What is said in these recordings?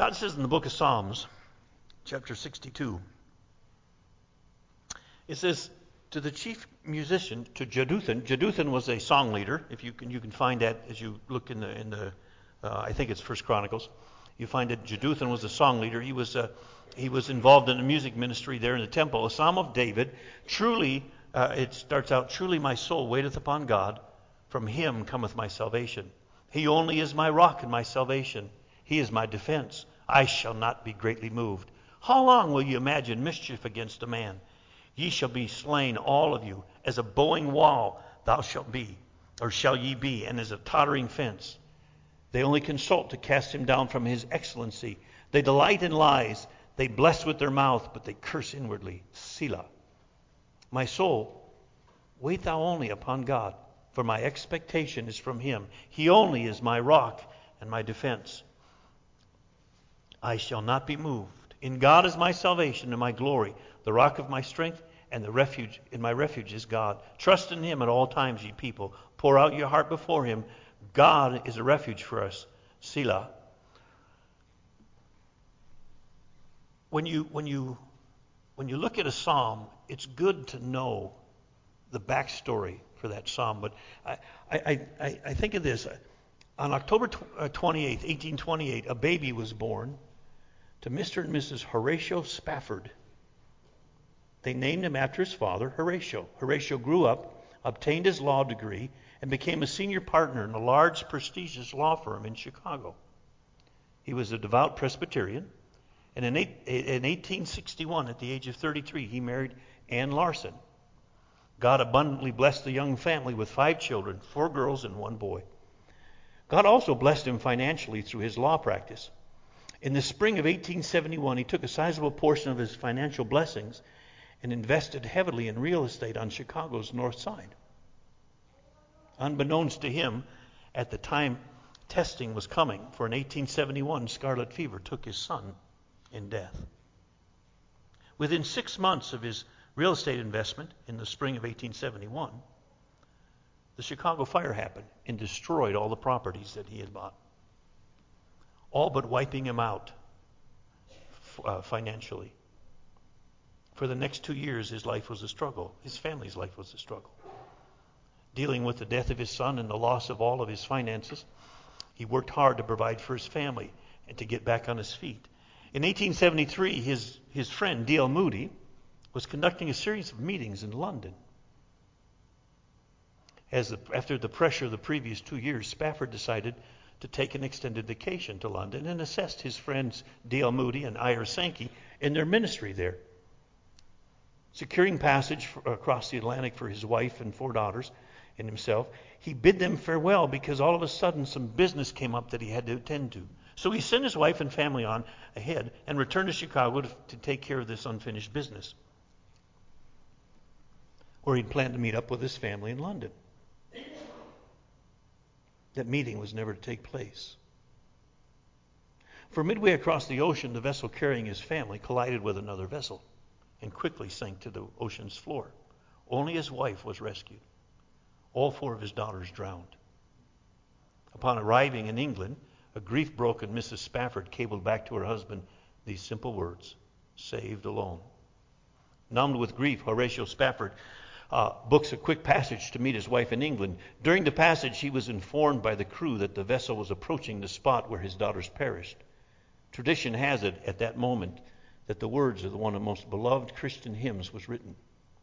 God says in the book of Psalms, chapter 62, it says, to the chief musician, to Jeduthun. Jeduthun was a song leader. If you can find that as you look in the I think it's First Chronicles. You find that Jeduthun was a song leader. He was involved in the music ministry there in the temple. A psalm of David. Truly, it starts out, truly my soul waiteth upon God. From him cometh my salvation. He only is my rock and my salvation. He is my defense. I shall not be greatly moved. How long will you imagine mischief against a man? Ye shall be slain, all of you. As a bowing wall thou shalt be, or shall ye be, and as a tottering fence. They only consult to cast him down from his excellency. They delight in lies. They bless with their mouth, but they curse inwardly. Selah. My soul, wait thou only upon God, for my expectation is from him. He only is my rock and my defense. I shall not be moved. In God is my salvation and my glory, the rock of my strength, and the refuge. In my refuge is God. Trust in him at all times, ye people. Pour out your heart before him. God is a refuge for us. Selah. When you look at a psalm, it's good to know the backstory for that psalm. But I think of this. On October 28th, 1828, a baby was born to Mr. and Mrs. Horatio Spafford. They named him after his father, Horatio. Horatio grew up, obtained his law degree, and became a senior partner in a large, prestigious law firm in Chicago. He was a devout Presbyterian, and in 1861, at the age of 33, he married Ann Larson. God abundantly blessed the young family with 5 children, 4 girls and 1 boy. God also blessed him financially through his law practice. In the spring of 1871, he took a sizable portion of his financial blessings and invested heavily in real estate on Chicago's north side. Unbeknownst to him, at the time testing was coming for an 1871 scarlet fever took his son in death. Within 6 months of his real estate investment in the spring of 1871, the Chicago fire happened and destroyed all the properties that he had bought, all but wiping him out financially. For the next 2 years, his life was a struggle. His family's life was a struggle. Dealing with the death of his son and the loss of all of his finances, he worked hard to provide for his family and to get back on his feet. In 1873, his friend D.L. Moody was conducting a series of meetings in London. After the pressure of the previous 2 years, Spafford decided to take an extended vacation to London and assist his friends D.L. Moody and Ira Sankey in their ministry there. Securing passage across the Atlantic for his wife and 4 daughters and himself, he bid them farewell because all of a sudden some business came up that he had to attend to. So he sent his wife and family on ahead and returned to Chicago to take care of this unfinished business, where he'd planned to meet up with his family in London. That meeting was never to take place. For midway across the ocean, the vessel carrying his family collided with another vessel and quickly sank to the ocean's floor. Only his wife was rescued. All 4 of his daughters drowned. Upon arriving in England, a grief-broken Mrs. Spafford cabled back to her husband these simple words, "Saved alone." Numbed with grief, Horatio Spafford books a quick passage to meet his wife in England. During the passage, he was informed by the crew that the vessel was approaching the spot where his daughters perished. Tradition has it at that moment that the words of one of the most beloved Christian hymns was written.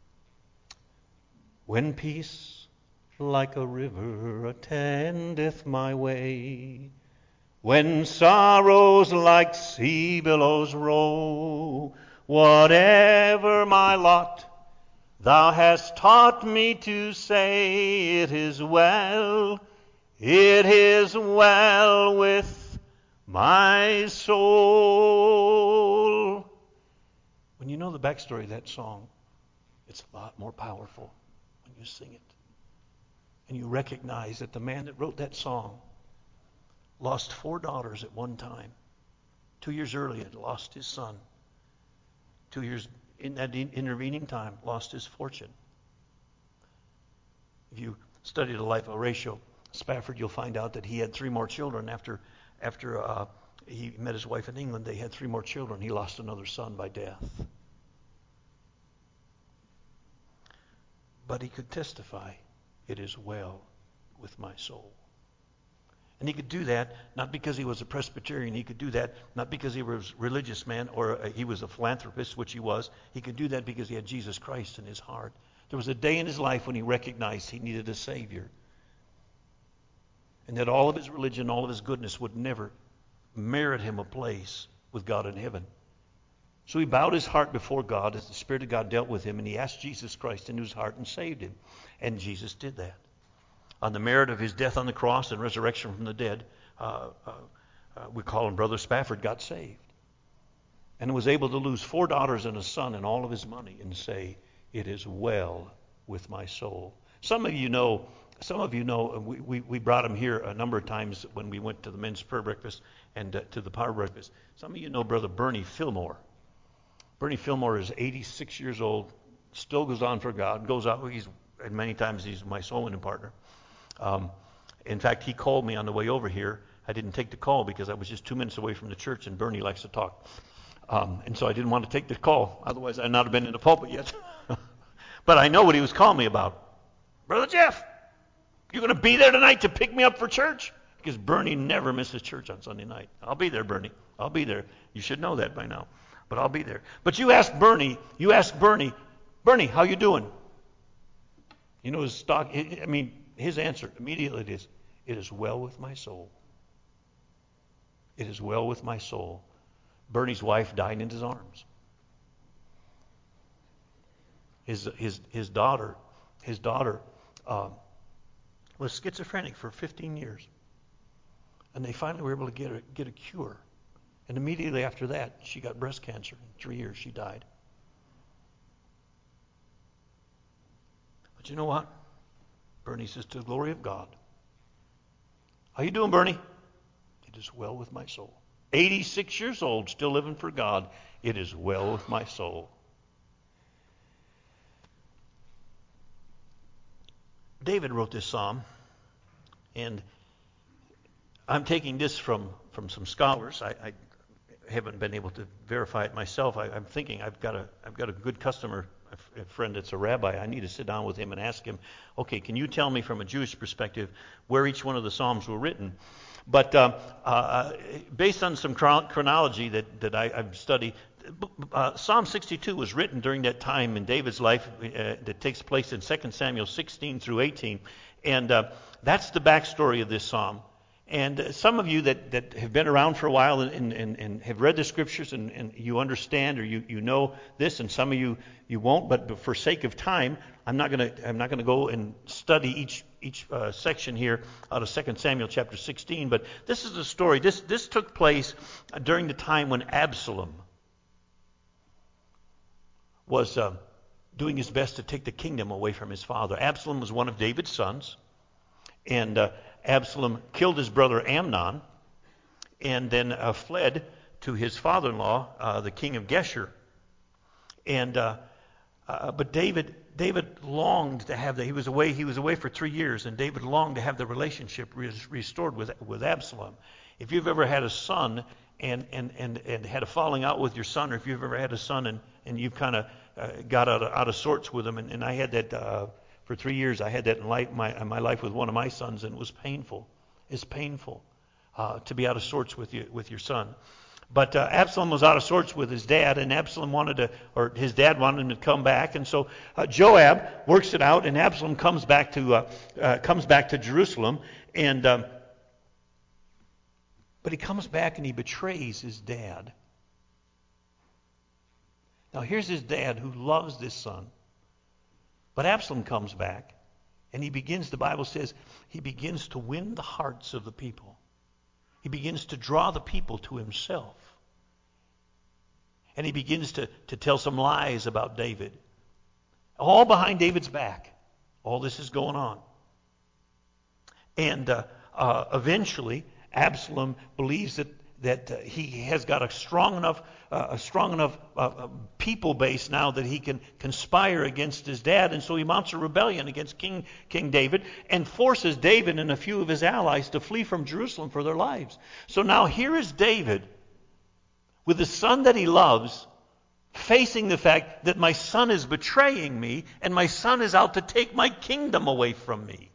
When peace like a river attendeth my way, when sorrows like sea billows roll, whatever my lot, thou hast taught me to say, it is well with my soul. When you know the backstory of that song, it's a lot more powerful when you sing it. And you recognize that the man that wrote that song lost 4 daughters at one time. 2 years earlier, lost his son. 2 years in that intervening time, lost his fortune. If you study the life of Horatio Spafford, you'll find out that he had 3 more children after He met his wife in England. They had 3 more children. He lost another son by death. But he could testify, it is well with my soul. And he could do that not because he was a Presbyterian. He could do that not because he was a religious man or he was a philanthropist, which he was. He could do that because he had Jesus Christ in his heart. There was a day in his life when he recognized he needed a Savior. And that all of his religion, all of his goodness would never merit him a place with God in heaven. So he bowed his heart before God as the Spirit of God dealt with him, and he asked Jesus Christ into his heart and saved him. And Jesus did that. On the merit of his death on the cross and resurrection from the dead, we call him Brother Spafford, got saved. And was able to lose 4 daughters and a son and all of his money and say, it is well with my soul. Some of you know, we brought him here a number of times when we went to the men's prayer breakfast and to the power breakfast. Some of you know Brother Bernie Fillmore. Bernie Fillmore is 86 years old, still goes on for God, goes out, and many times he's my soul winning partner. In fact, he called me on the way over here. I didn't take the call because I was just 2 minutes away from the church, and Bernie likes to talk. And so I didn't want to take the call. Otherwise, I'd not have been in the pulpit yet. But I know what he was calling me about. Brother Jeff, you're going to be there tonight to pick me up for church? Because Bernie never misses church on Sunday night. I'll be there, Bernie. I'll be there. You should know that by now. But I'll be there. But you ask Bernie, Bernie, how you doing? You know his stock, his answer immediately is, it is well with my soul. It is well with my soul. Bernie's wife died in his arms. His daughter was schizophrenic for 15 years. And they finally were able to get a cure. And immediately after that, she got breast cancer. In 3 years, she died. But you know what? Bernie says, to the glory of God. How you doing, Bernie? It is well with my soul. 86 years old, still living for God. It is well with my soul. David wrote this psalm, and I'm taking this from some scholars. I haven't been able to verify it myself. I'm thinking I've got a good customer, a friend that's a rabbi. I need to sit down with him and ask him, okay, can you tell me from a Jewish perspective where each one of the Psalms were written? But based on some chronology that I've studied, Psalm 62 was written during that time in David's life that takes place in 2 Samuel 16 through 18. And that's the backstory of this psalm. And some of you that have been around for a while and have read the scriptures and you understand or you know this, and some of you won't. But for sake of time, I'm not going to go and study each section here out of 2 Samuel chapter 16. But this is a story. This took place during the time when Absalom was doing his best to take the kingdom away from his father. Absalom was one of David's sons, and Absalom killed his brother Amnon and then fled to his father-in-law, the king of Geshur. And but David longed to have that. He was away for 3 years, and David longed to have the relationship restored with Absalom. If you've ever had a son and had a falling out with your son, or if you've ever had a son and you've kind of got out of sorts with him, and I had that for 3 years. I had that in my life with one of my sons, and it was painful. It's painful to be out of sorts with your son. But Absalom was out of sorts with his dad, and his dad wanted him to come back, and so Joab works it out, and Absalom comes back to Jerusalem, and but he comes back and he betrays his dad. Now here's his dad who loves this son. But Absalom comes back, and the Bible says, he begins to win the hearts of the people. He begins to draw the people to himself. And he begins to tell some lies about David. All behind David's back. All this is going on. And eventually, Absalom believes he has got a strong enough people base now that he can conspire against his dad, and so he mounts a rebellion against King David and forces David and a few of his allies to flee from Jerusalem for their lives. So now here is David with the son that he loves, facing the fact that my son is betraying me and my son is out to take my kingdom away from me.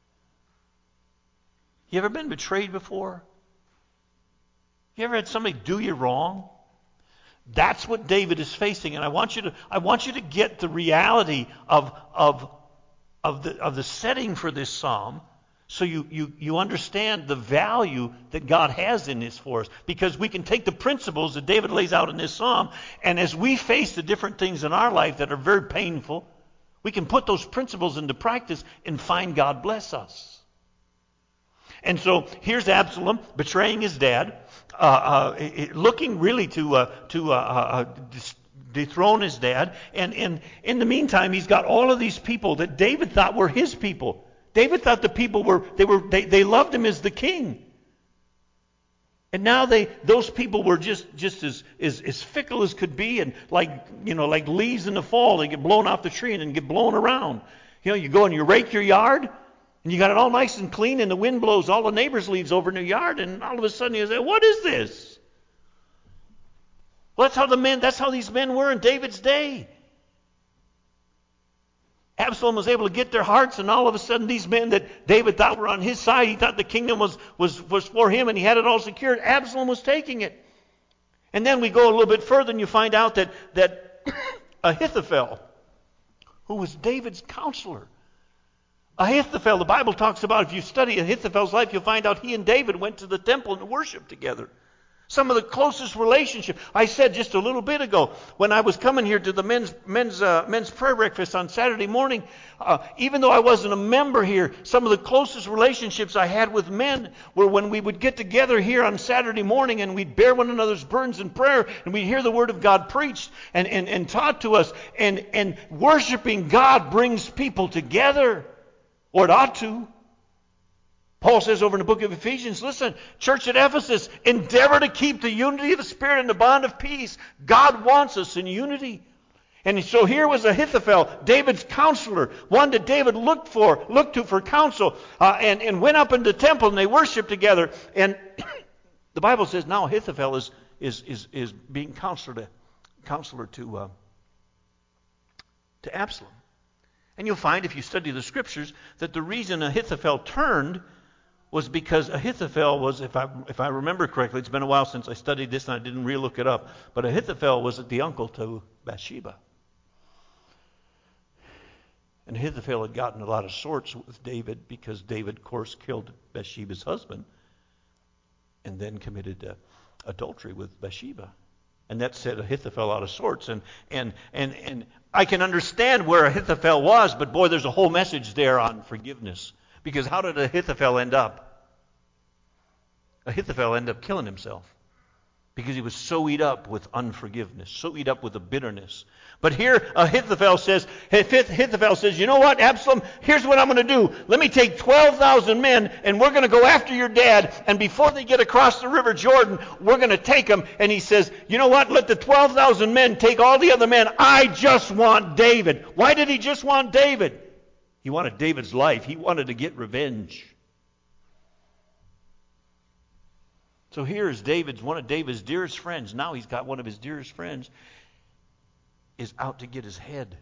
You ever been betrayed before? You ever had somebody do you wrong? That's what David is facing, and I want you to get the reality of the setting for this psalm, so you understand the value that God has in this for us. Because we can take the principles that David lays out in this psalm, and as we face the different things in our life that are very painful, we can put those principles into practice and find God bless us. And so here's Absalom betraying his dad, looking really to dethrone his dad. And in the meantime, he's got all of these people that David thought were his people. David thought the people they loved him as the king. And now those people were just as fickle as could be, and like leaves in the fall, they get blown off the tree and then get blown around. You go and you rake your yard, and you got it all nice and clean, and the wind blows all the neighbors' leaves over in your yard, and all of a sudden you say, "What is this?" Well, that's how these men were in David's day. Absalom was able to get their hearts, and all of a sudden these men that David thought were on his side, he thought the kingdom was for him and he had it all secured, Absalom was taking it. And then we go a little bit further and you find out that Ahithophel, who was David's counselor, Ahithophel, the Bible talks about, if you study Ahithophel's life, you'll find out he and David went to the temple and worshiped together. Some of the closest relationship. I said just a little bit ago, when I was coming here to the men's prayer breakfast on Saturday morning, even though I wasn't a member here, some of the closest relationships I had with men were when we would get together here on Saturday morning and we'd bear one another's burdens in prayer and we'd hear the Word of God preached and taught to us. And worshiping God brings people together, or it ought to. Paul says over in the book of Ephesians, listen, church at Ephesus, endeavor to keep the unity of the Spirit and the bond of peace. God wants us in unity. And so here was Ahithophel, David's counselor, one that David looked to for counsel, and went up into the temple and they worshiped together. And the Bible says now Ahithophel is being counselor to Absalom. And you'll find, if you study the scriptures, that the reason Ahithophel turned was because Ahithophel was, if I remember correctly, it's been a while since I studied this and I didn't re-look it up, but Ahithophel was the uncle to Bathsheba. And Ahithophel had gotten a lot of sorts with David because David, of course, killed Bathsheba's husband and then committed adultery with Bathsheba. And that set Ahithophel out of sorts. And I can understand where Ahithophel was, but boy, there's a whole message there on forgiveness. Because how did Ahithophel end up? Ahithophel ended up killing himself. Because he was so eat up with unforgiveness, so eat up with the bitterness. But here Ahithophel says, you know what, Absalom, here's what I'm going to do. Let me take 12,000 men, and we're going to go after your dad, and before they get across the river Jordan, we're going to take them. And he says, you know what, let the 12,000 men take all the other men. I just want David. Why did he just want David? He wanted David's life. He wanted to get revenge. So here's one of David's dearest friends. Now he's got one of his dearest friends is out to get his head.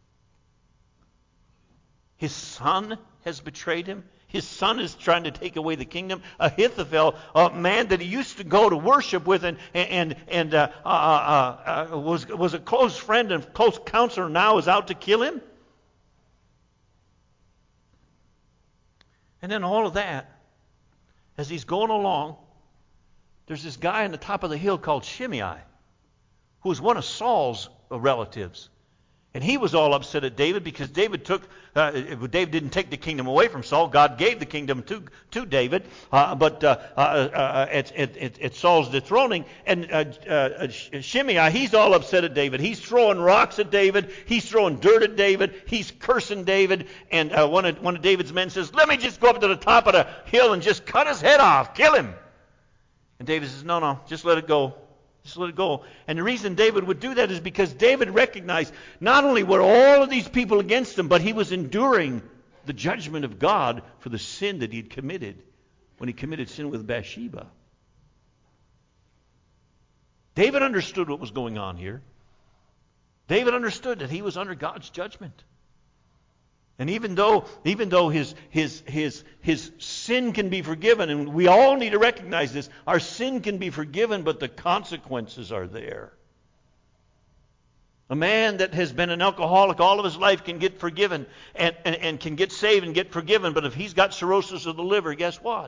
His son has betrayed him. His son is trying to take away the kingdom. Ahithophel, a man that he used to go to worship with and was a close friend and close counselor, now is out to kill him. And then all of that, as he's going along, there's this guy on the top of the hill called Shimei, who was one of Saul's relatives. And he was all upset at David because David didn't take the kingdom away from Saul. God gave the kingdom to David, but at Saul's dethroning. And Shimei, he's all upset at David. He's throwing rocks at David. He's throwing dirt at David. He's cursing David. And one of David's men says, let me just go up to the top of the hill and just cut his head off, kill him. And David says, no, just let it go. Just let it go. And the reason David would do that is because David recognized not only were all of these people against him, but he was enduring the judgment of God for the sin that he had committed when he committed sin with Bathsheba. David understood what was going on here. David understood that he was under God's judgment. And even though his sin can be forgiven, and we all need to recognize this, our sin can be forgiven, but the consequences are there. A man that has been an alcoholic all of his life can get forgiven and can get saved and get forgiven, but if he's got cirrhosis of the liver, guess what?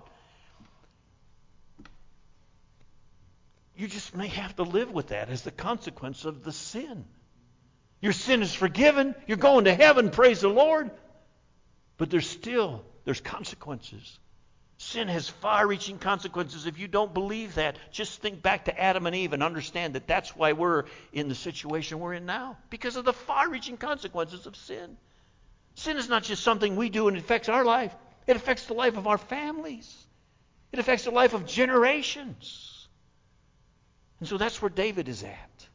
You just may have to live with that as the consequence of the sin. Your sin is forgiven. You're going to heaven, praise the Lord. But there's consequences. Sin has far-reaching consequences. If you don't believe that, just think back to Adam and Eve and understand that that's why we're in the situation we're in now. Because of the far-reaching consequences of sin. Sin is not just something we do and it affects our life. It affects the life of our families. It affects the life of generations. And so that's where David is at.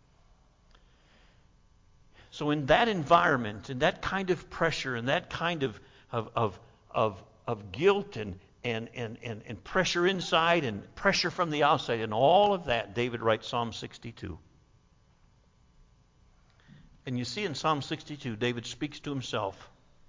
So in that environment, in that kind of pressure, in that kind of guilt and pressure inside and pressure from the outside, and all of that, David writes Psalm 62. And you see in Psalm 62, David speaks to himself.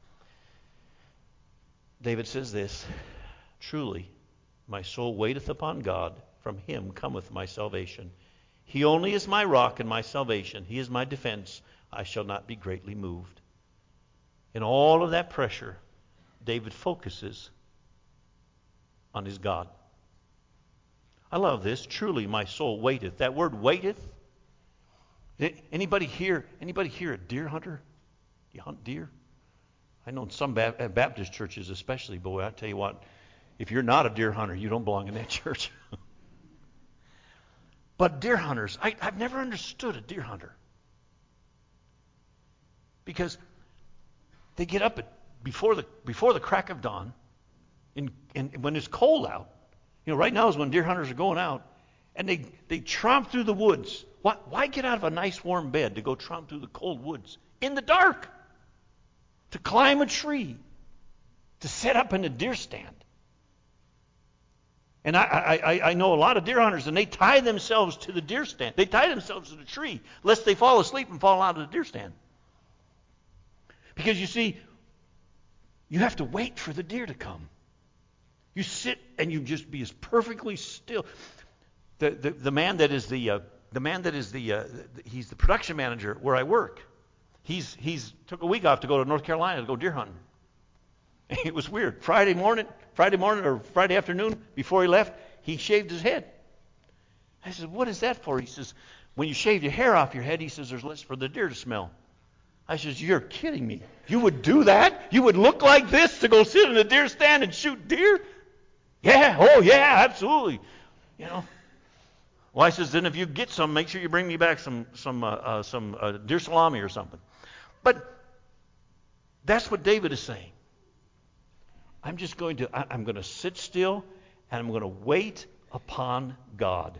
David says this, "Truly, my soul waiteth upon God. From him cometh my salvation. He only is my rock and my salvation. He is my defense. I shall not be greatly moved." In all of that pressure, David focuses on his God. I love this. Truly my soul waiteth. That word waiteth. Anybody here a deer hunter? You hunt deer? I know in some Baptist churches especially, boy, I tell you what, if you're not a deer hunter, you don't belong in that church. But deer hunters, I've never understood a deer hunter. Because they get up before the crack of dawn, and when it's cold out. You know, right now is when deer hunters are going out, and they tromp through the woods. Why get out of a nice warm bed to go tromp through the cold woods in the dark? To climb a tree, to set up in a deer stand. And I know a lot of deer hunters, and they tie themselves to the deer stand. They tie themselves to the tree, lest they fall asleep and fall out of the deer stand. Because you see, you have to wait for the deer to come. You sit and you just be as perfectly still. The man that is he's the production manager where I work. He's took a week off to go to North Carolina to go deer hunting. It was weird. Friday morning or Friday afternoon before he left, he shaved his head. I said, "What is that for?" He says, "When you shave your hair off your head," he says, "there's less for the deer to smell." I says, "You're kidding me. You would do that? You would look like this to go sit in a deer stand and shoot deer?" "Yeah, oh yeah, absolutely." You know. Well, I says, "Then if you get some, make sure you bring me back some deer salami or something." But that's what David is saying. I'm going to sit still and I'm going to wait upon God.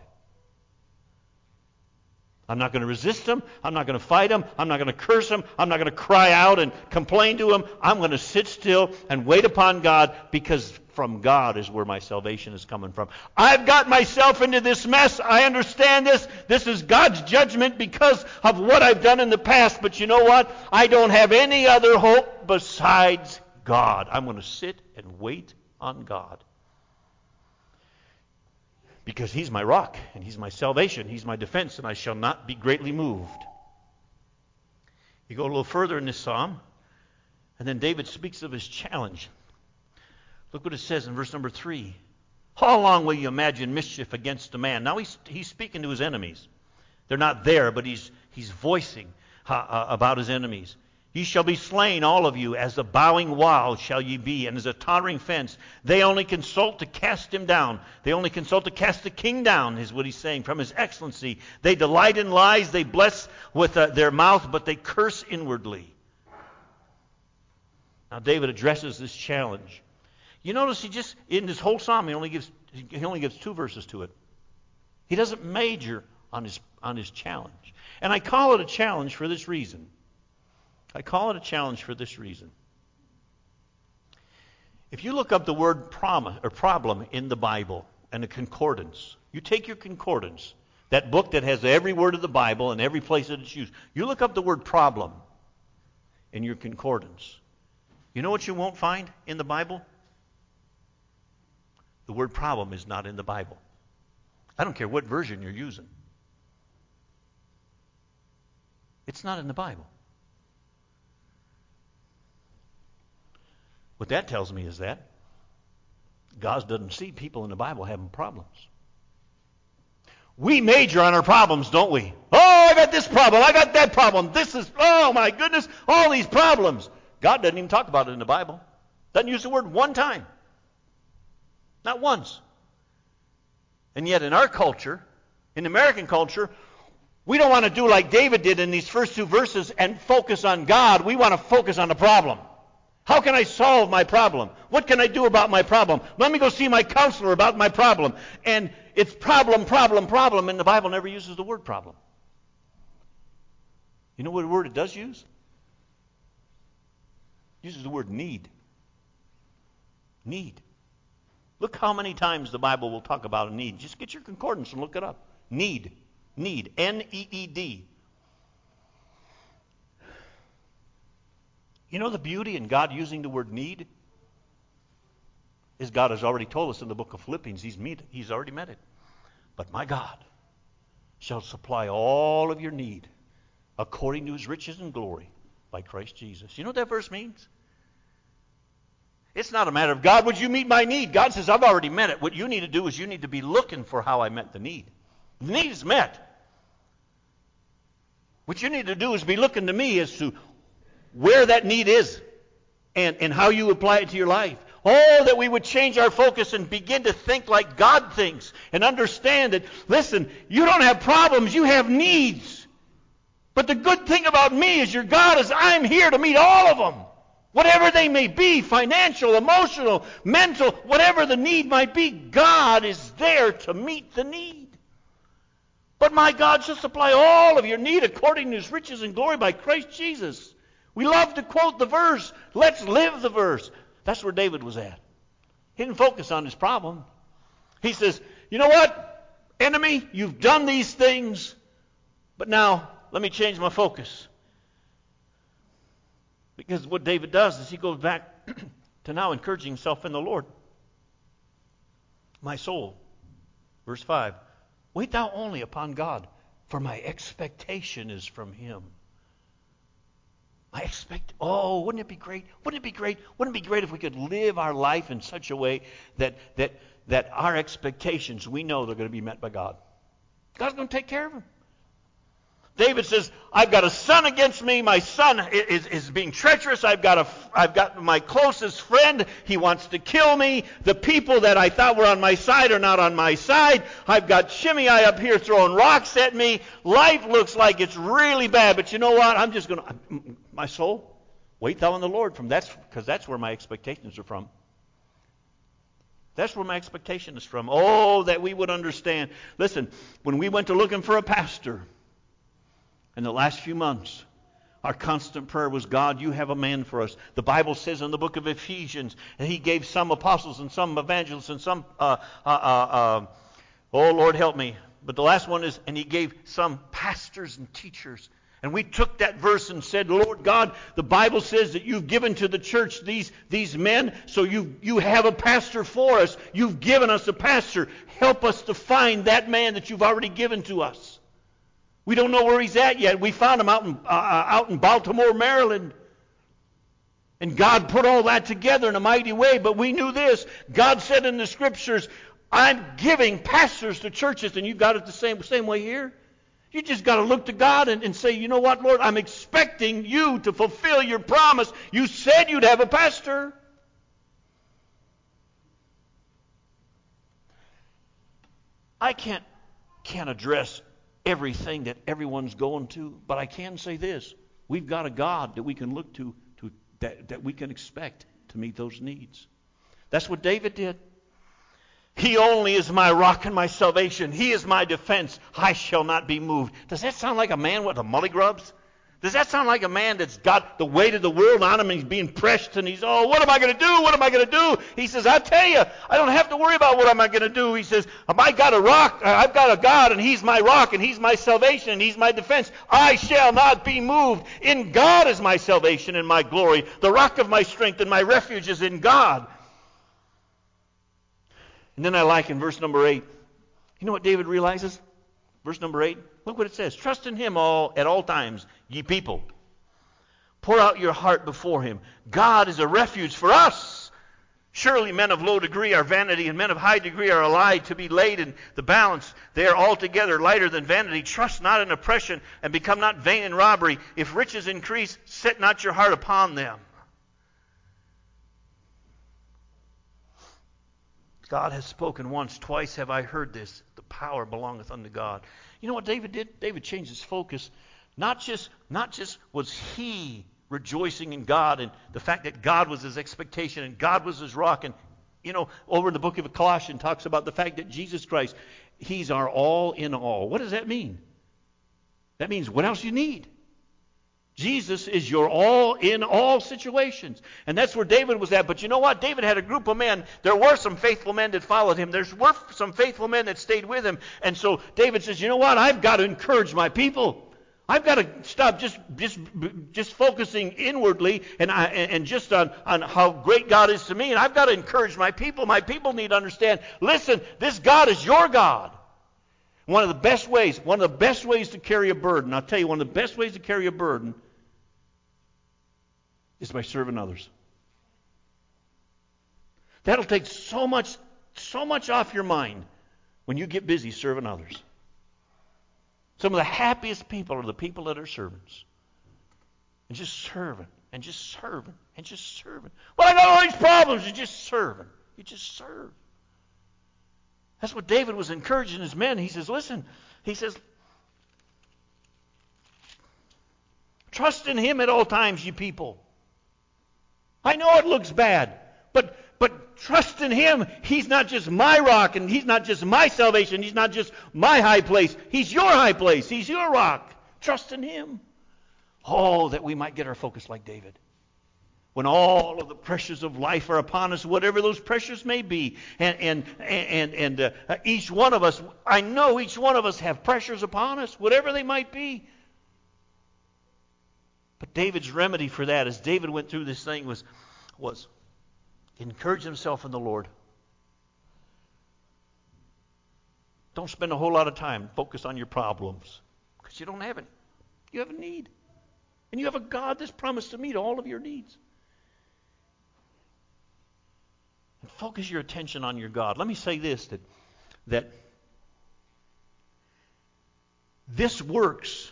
I'm not going to resist him. I'm not going to fight him. I'm not going to curse him. I'm not going to cry out and complain to him. I'm going to sit still and wait upon God, because from God is where my salvation is coming from. I've got myself into this mess. I understand this. This is God's judgment because of what I've done in the past. But you know what? I don't have any other hope besides God. I'm going to sit and wait on God. Because he's my rock, and he's my salvation, he's my defense, and I shall not be greatly moved. You go a little further in this psalm, and then David speaks of his challenge. Look what it says in verse number 3. "How long will you imagine mischief against a man?" Now he's speaking to his enemies. They're not there, but he's voicing about his enemies. "Ye shall be slain, all of you, as a bowing wall shall ye be, and as a tottering fence. They only consult to cast him down. They only consult to cast the king down," is what he's saying, "from his excellency. They delight in lies. They bless with their mouth, but they curse inwardly." Now David addresses this challenge. You notice in this whole psalm, he only gives 2 verses to it. He doesn't major on his challenge. And I call it a challenge for this reason. If you look up the word problem in the Bible and a concordance, you take your concordance, that book that has every word of the Bible and every place that it's used, you look up the word problem in your concordance. You know what you won't find in the Bible? The word problem is not in the Bible. I don't care what version you're using. It's not in the Bible. What that tells me is that God doesn't see people in the Bible having problems. We major on our problems, don't we? Oh, I got this problem. I got that problem. Oh my goodness, all these problems. God doesn't even talk about it in the Bible. Doesn't use the word one time. Not once. And yet in our culture, in American culture, we don't want to do like David did in these first two verses and focus on God. We want to focus on the problem. How can I solve my problem? What can I do about my problem? Let me go see my counselor about my problem. And it's problem, and the Bible never uses the word problem. You know what word it does use? It uses the word need. Need. Look how many times the Bible will talk about a need. Just get your concordance and look it up. Need. Need. N-E-E-D. You know the beauty in God using the word need? Is God has already told us in the book of Philippians, He's already met it. But my God shall supply all of your need according to His riches and glory by Christ Jesus. You know what that verse means? It's not a matter of, God, would you meet my need? God says, I've already met it. What you need to do is you need to be looking for how I met the need. The need is met. What you need to do is be looking to me as to where that need is and how you apply it to your life. Oh, that we would change our focus and begin to think like God thinks and understand that, listen, you don't have problems, you have needs. But the good thing about me as your God is I'm here to meet all of them. Whatever they may be, financial, emotional, mental, whatever the need might be, God is there to meet the need. But my God shall supply all of your need according to His riches and glory by Christ Jesus. We love to quote the verse. Let's live the verse. That's where David was at. He didn't focus on his problem. He says, you know what, enemy, you've done these things, but now let me change my focus. Because what David does is he goes back to now encouraging himself in the Lord. My soul, verse 5, wait thou only upon God, for my expectation is from Him. Wouldn't it be great? Wouldn't it be great? Wouldn't it be great if we could live our life in such a way that our expectations, we know they're going to be met by God. God's going to take care of them. David says, I've got a son against me. My son is being treacherous. I've got my closest friend. He wants to kill me. The people that I thought were on my side are not on my side. I've got Shimei up here throwing rocks at me. Life looks like it's really bad. But you know what? I'm just going to, my soul, wait thou on the Lord, because that's where my expectations are from. That's where my expectation is from. Oh, that we would understand. Listen, when we went to looking for a pastor, in the last few months, our constant prayer was, God, you have a man for us. The Bible says in the book of Ephesians that He gave some apostles and some evangelists and some, oh Lord help me. But the last one is, and He gave some pastors and teachers. And we took that verse and said, Lord God, the Bible says that you've given to the church these men, so you have a pastor for us. You've given us a pastor. Help us to find that man that you've already given to us. We don't know where he's at yet. We found him out in Baltimore, Maryland. And God put all that together in a mighty way. But we knew this. God said in the Scriptures, I'm giving pastors to churches. And you've got it the same way here. You just got to look to God and say, you know what, Lord, I'm expecting you to fulfill your promise. You said you'd have a pastor. I can't address everything that everyone's going to, but I can say this. We've got a God that we can look to that we can expect to meet those needs. That's what David did. He only is my rock and my salvation. He is my defense. I shall not be moved. Does that sound like a man with the mully grubs? Does that sound like a man that's got the weight of the world on him and he's being pressed and he's, oh, what am I going to do? What am I going to do? He says, I tell you, I don't have to worry about what am I going to do. He says, I got a rock, I've got a God and he's my rock and he's my salvation and he's my defense. I shall not be moved. In God is my salvation and my glory. The rock of my strength and my refuge is in God. And then I like in verse number 8, you know what David realizes? Verse number 8, look what it says. Trust in him at all times, ye people. Pour out your heart before him. God is a refuge for us. Surely men of low degree are vanity, and men of high degree are allied to be laid in the balance. They are altogether lighter than vanity. Trust not in oppression, and become not vain in robbery. If riches increase, set not your heart upon them. God has spoken once, twice have I heard this. The power belongeth unto God. You know what David did? David changed his focus. Not just was he rejoicing in God and the fact that God was his expectation and God was his rock. And, you know, over in the book of Colossians talks about the fact that Jesus Christ, he's our all in all. What does that mean? That means what else you need? Jesus is your all in all situations. And that's where David was at. But you know what? David had a group of men. There were some faithful men that followed him. There were some faithful men that stayed with him. And so David says, you know what? I've got to encourage my people. I've got to stop just focusing inwardly and just on how great God is to me. And I've got to encourage my people. My people need to understand, listen, this God is your God. One of the best ways to carry a burden, I'll tell you, one of the best ways to carry a burden is by serving others. That'll take so much off your mind when you get busy serving others. Some of the happiest people are the people that are servants. And just serving, and just serving, and just serving. Well, I got all these problems. You're just serving. You just serve. That's what David was encouraging his men. He says, listen, he says, trust in him at all times, ye people. I know it looks bad, but trust in him. He's not just my rock, and he's not just my salvation. He's not just my high place. He's your high place. He's your rock. Trust in him. Oh, that we might get our focus like David. When all of the pressures of life are upon us, whatever those pressures may be, and each one of us, I know each one of us have pressures upon us, whatever they might be. But David's remedy for that, as David went through this thing, was encourage himself in the Lord. Don't spend a whole lot of time focused on your problems, because you don't have any. You have a need. And you have a God that's promised to meet all of your needs. And focus your attention on your God. Let me say this, that this works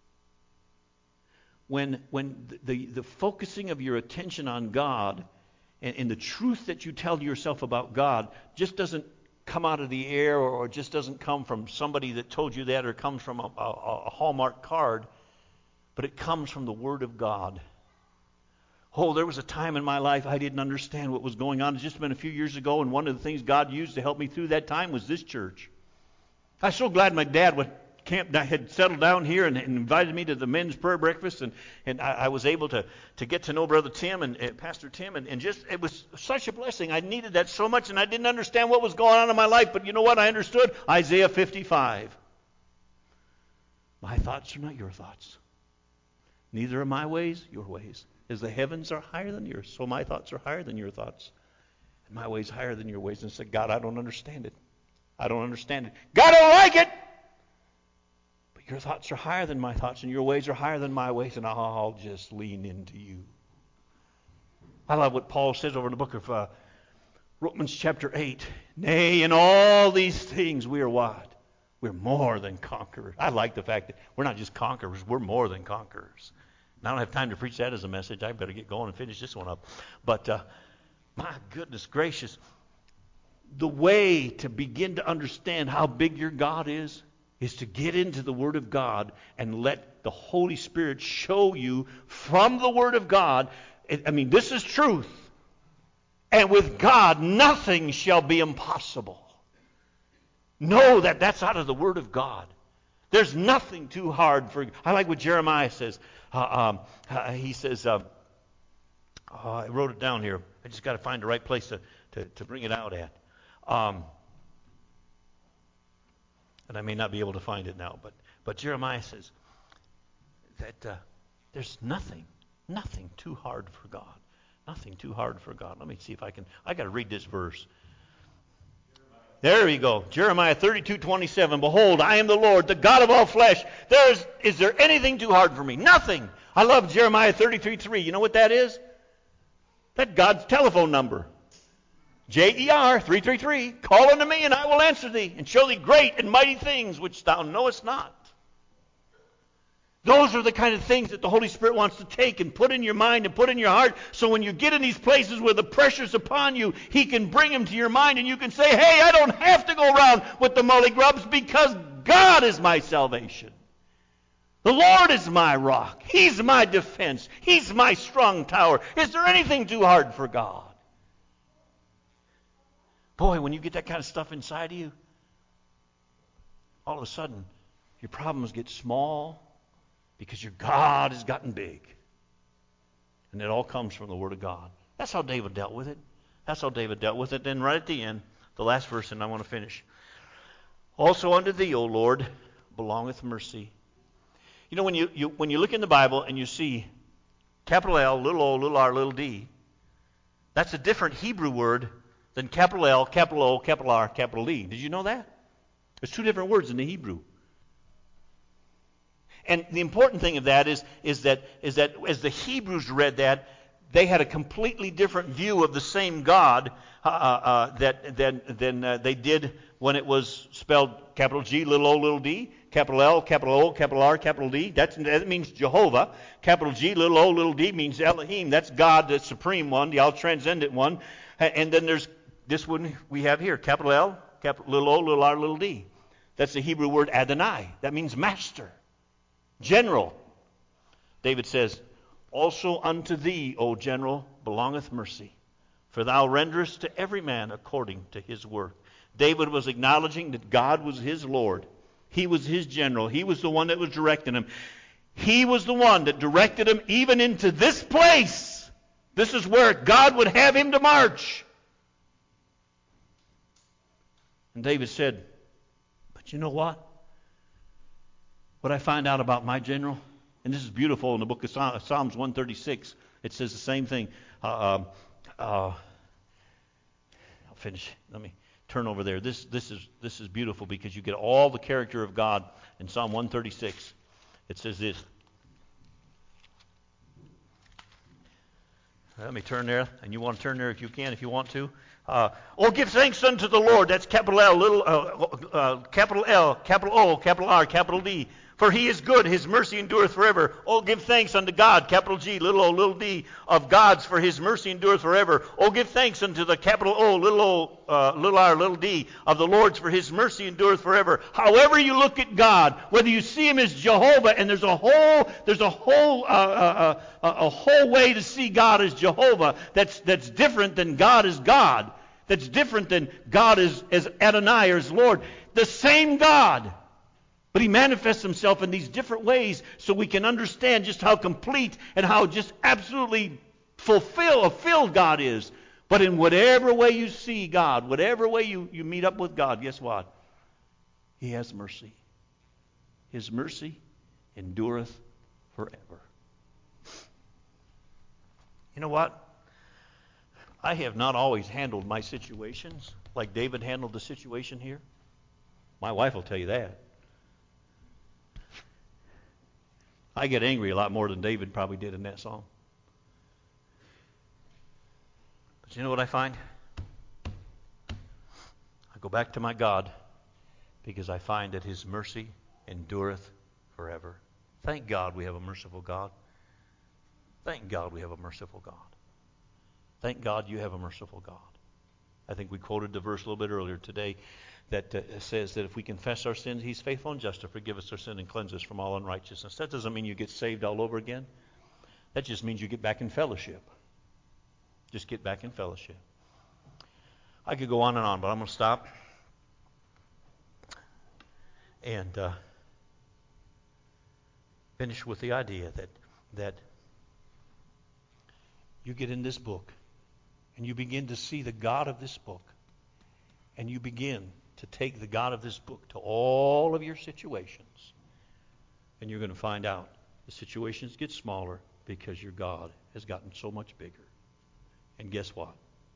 when the focusing of your attention on God and the truth that you tell yourself about God just doesn't come out of the air or just doesn't come from somebody that told you that or comes from a Hallmark card, but it comes from the Word of God. Oh, there was a time in my life I didn't understand what was going on. It's just been a few years ago, and one of the things God used to help me through that time was this church. I was so glad my dad had settled down here and invited me to the men's prayer breakfast, and I was able to get to know Brother Tim and Pastor Tim, and just it was such a blessing. I needed that so much, and I didn't understand what was going on in my life, but you know what? I understood Isaiah 55. My thoughts are not your thoughts. Neither are my ways your ways. As the heavens are higher than yours, so my thoughts are higher than your thoughts. And my ways higher than your ways. And I said, God, I don't understand it. I don't understand it. God, I don't like it. But your thoughts are higher than my thoughts, and your ways are higher than my ways, and I'll just lean into you. I love what Paul says over in the book of Romans chapter 8. Nay, in all these things we are what? We're more than conquerors. I like the fact that we're not just conquerors, we're more than conquerors. And I don't have time to preach that as a message. I better get going and finish this one up. But my goodness gracious, the way to begin to understand how big your God is to get into the Word of God and let the Holy Spirit show you from the Word of God. I mean, this is truth. And with God, nothing shall be impossible. Know that that's out of the Word of God. There's nothing too hard for. I like what Jeremiah says. He says, I wrote it down here. I just got to find the right place to bring it out at. And I may not be able to find it now, but Jeremiah says that there's nothing too hard for God. Nothing too hard for God. Let me see if I can. I got to read this verse. There we go. Jeremiah 32:27. Behold, I am the Lord, the God of all flesh. Is there anything too hard for me? Nothing. I love Jeremiah 33:3. You know what that is? That's God's telephone number. JER 333. Call unto me, and I will answer thee, and show thee great and mighty things which thou knowest not. Those are the kind of things that the Holy Spirit wants to take and put in your mind and put in your heart, so when you get in these places where the pressure's upon you, He can bring them to your mind, and you can say, hey, I don't have to go around with the mully grubs because God is my salvation. The Lord is my rock. He's my defense. He's my strong tower. Is there anything too hard for God? Boy, when you get that kind of stuff inside of you, all of a sudden, your problems get small, because your God has gotten big. And it all comes from the Word of God. That's how David dealt with it. That's how David dealt with it. Then right at the end, the last verse, and I want to finish. Also unto thee, O Lord, belongeth mercy. You know, when you look in the Bible and you see capital L, little o, little r, little d, that's a different Hebrew word than capital L, capital O, capital R, capital D. Did you know that? There's two different words in the Hebrew. And the important thing of that is that as the Hebrews read that, they had a completely different view of the same God than they did when it was spelled capital G, little o, little d, capital L, capital O, capital R, capital D. That means Jehovah. Capital G, little o, little d means Elohim. That's God, the supreme one, the all-transcendent one. And then there's this one we have here, capital L, capital little o, little r, little d. That's the Hebrew word Adonai. That means master. General. David says, also unto thee, O general, belongeth mercy, for thou renderest to every man according to his work. David was acknowledging that God was his Lord. He was his general. He was the one that was directing him. He was the one that directed him even into this place. This is where God would have him to march. And David said, but you know what? What I find out about my general, and this is beautiful in the book of Psalms 136, it says the same thing. I'll finish. Let me turn over there. This is beautiful because you get all the character of God in Psalm 136. It says this. Let me turn there, and you want to turn there if you can, if you want to. Oh, give thanks unto the Lord. That's capital L, capital L, capital O, capital R, capital D. For he is good, his mercy endureth forever. Oh, give thanks unto God, capital G, little o, little d, of God's, for his mercy endureth forever. Oh, give thanks unto the capital O, little r, little d, of the Lord's, for his mercy endureth forever. However you look at God, whether you see him as Jehovah, and there's a whole way to see God as Jehovah that's different than God as God. That's different than God as Adonai or as Lord. The same God. But he manifests himself in these different ways so we can understand just how complete and how just absolutely fulfilled God is. But in whatever way you see God, whatever way you meet up with God, guess what? He has mercy. His mercy endureth forever. You know what? I have not always handled my situations like David handled the situation here. My wife will tell you that. I get angry a lot more than David probably did in that psalm. But you know what I find? I go back to my God because I find that his mercy endureth forever. Thank God we have a merciful God. Thank God we have a merciful God. Thank God you have a merciful God. I think we quoted the verse a little bit earlier today that says that if we confess our sins, he's faithful and just to forgive us our sin and cleanse us from all unrighteousness. That doesn't mean you get saved all over again. That just means you get back in fellowship. Just get back in fellowship. I could go on and on, but I'm going to stop. and finish with the idea that you get in this book and you begin to see the God of this book, and you begin to take the God of this book to all of your situations, and you're going to find out the situations get smaller because your God has gotten so much bigger. And guess what?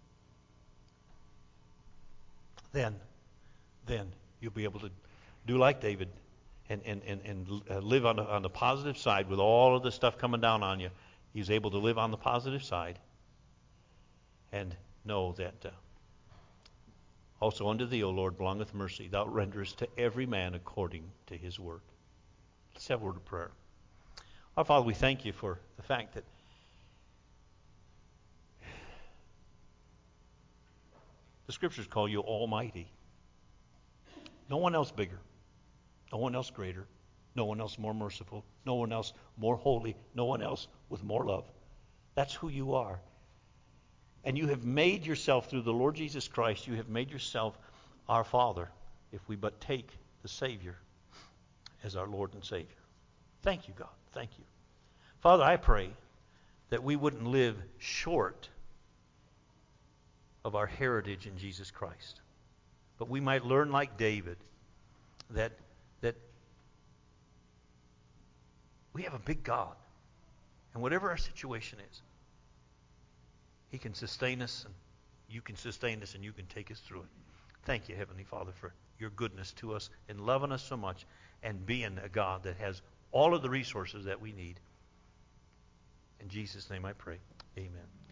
Then you'll be able to do like David and live on the positive side with all of the stuff coming down on you. He's able to live on the positive side and know that also unto thee, O Lord, belongeth mercy. Thou renderest to every man according to his work. Let's have a word of prayer. Our Father, we thank you for the fact that the Scriptures call you Almighty. No one else bigger. No one else greater. No one else more merciful. No one else more holy. No one else with more love. That's who you are. And you have made yourself, through the Lord Jesus Christ, you have made yourself our Father, if we but take the Savior as our Lord and Savior. Thank you, God. Thank you. Father, I pray that we wouldn't live short of our heritage in Jesus Christ, but we might learn like David that we have a big God, and whatever our situation is, He can sustain us, and you can sustain us, and you can take us through it. Thank you, Heavenly Father, for your goodness to us and loving us so much and being a God that has all of the resources that we need. In Jesus' name I pray. Amen.